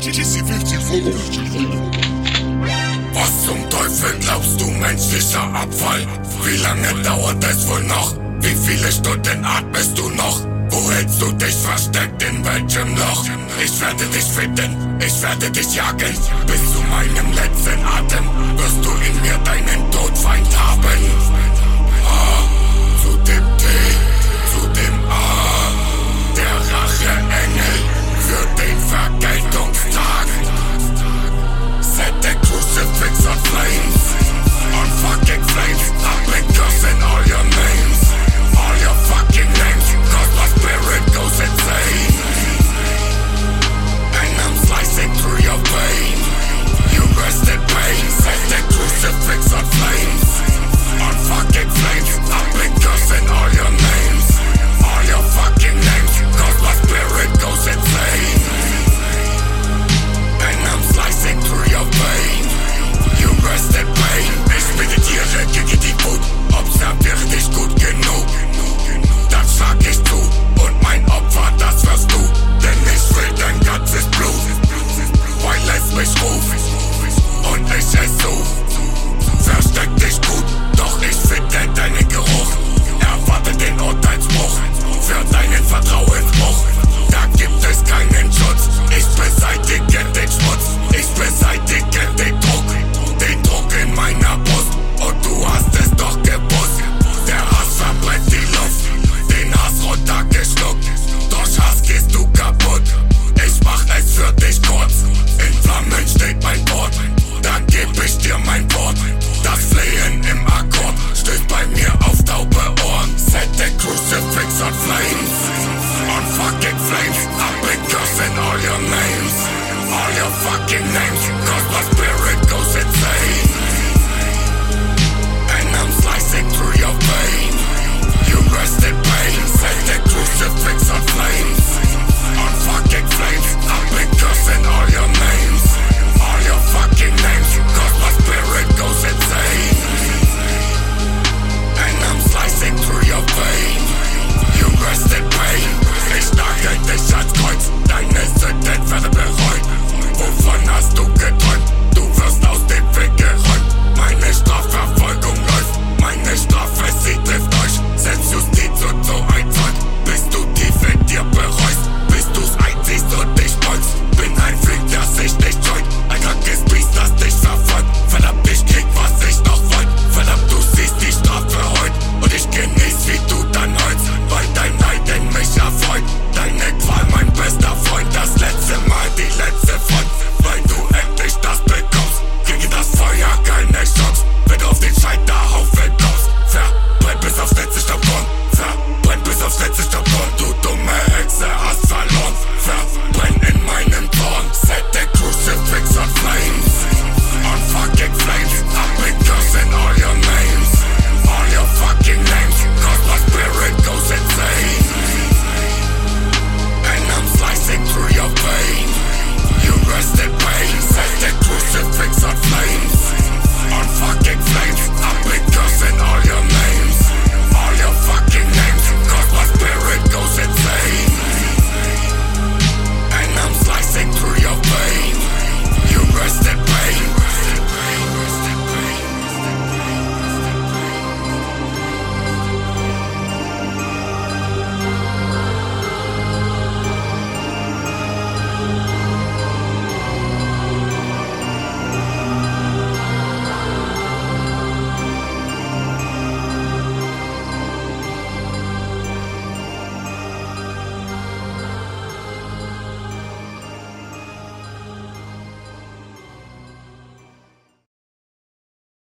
Was zum Teufel glaubst du, menschlicher Abfall? Wie lange dauert es wohl noch? Wie viele Stunden atmest du noch? Wo hältst du dich versteckt, in welchem Loch? Ich werde dich finden, ich werde dich jagen. Bis zu meinem letzten Atem wirst du in mir deinen Todfeind haben. A zu dem T, zu dem A, der Racheengel für den Vergeltungstag. Set the crucifix on flames, on fucking flames. I've been cursing all your names, all your fucking names, cause my spirit goes insane. And I'm slicing through your vein. You rest in pain. Set the crucifix on flames, on fucking flames. I've been cursing all your names, all your fucking names, cause my spirit goes insane. And I'm slicing through your vein. You rest in pain. Ich meditiere gegen die Wut, observiere dich gut genug. Dann schlag ich zu und mein Opfer, das wirst du. Denn ich will dein ganzes Blut, weil es mich ruft und ich es such. Versteck dich gut, doch ich finde deinen Geruch. Erwarte den Urteilsspruch für deinen Vertrauensbruch. Da gibt es keinen Schutz. Ich beseitige den Schmutz, ich beseitige den Druck in meiner Brust. Und du hast es doch gewusst. Der Hass verbrennt die Luft, den Hass runtergeschluckt. Durch Hass gehst du kaputt. Ich mach es für dich kurz. In Flammen steht mein Wort, dann geb ich dir mein Wort. Das Flehen im Akkord stößt bei mir auf taube Ohren. Set the crucifix on flames, on fucking flames. I've been cursing all your names, all your fucking names, cause my spirit